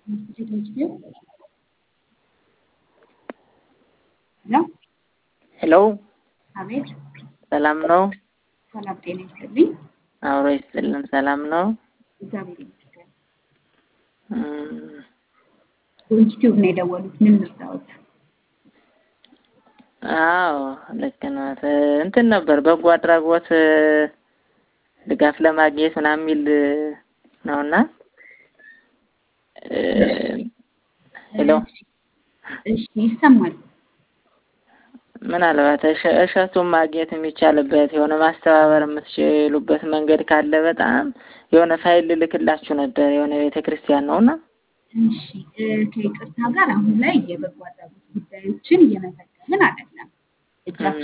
ነው ሄሎ አቤት ሰላም ነው ሰላም ጤና ይስጥልኝ አውሮ ይስጥልን ሰላም ነው እግዚአብሔር ይመስገን ዩቲዩብ ነው የደወሉት ምን ልርዳዎት አዎ ልክ ነው እንትን ነበር በጎ አድራጎት ድጋፍ ለማግኘት ምናምን ሚል ነውና ሄሎ እሺ ይሰማል ምናልባት እሸቱን ማግኘት የሚቻልበት የሆነ ማስተባበር የምትችሉበት መንገድ ካለ በጣም የሆነ ፋይል ልክላችሁ ነበር የሆነ ቤተክርስቲያን ነውና እሺ ከይቅርታ ጋር አሁን ላይ የበጎ አድራጎት ጉዳዮችን እየመዘገብን አይደለም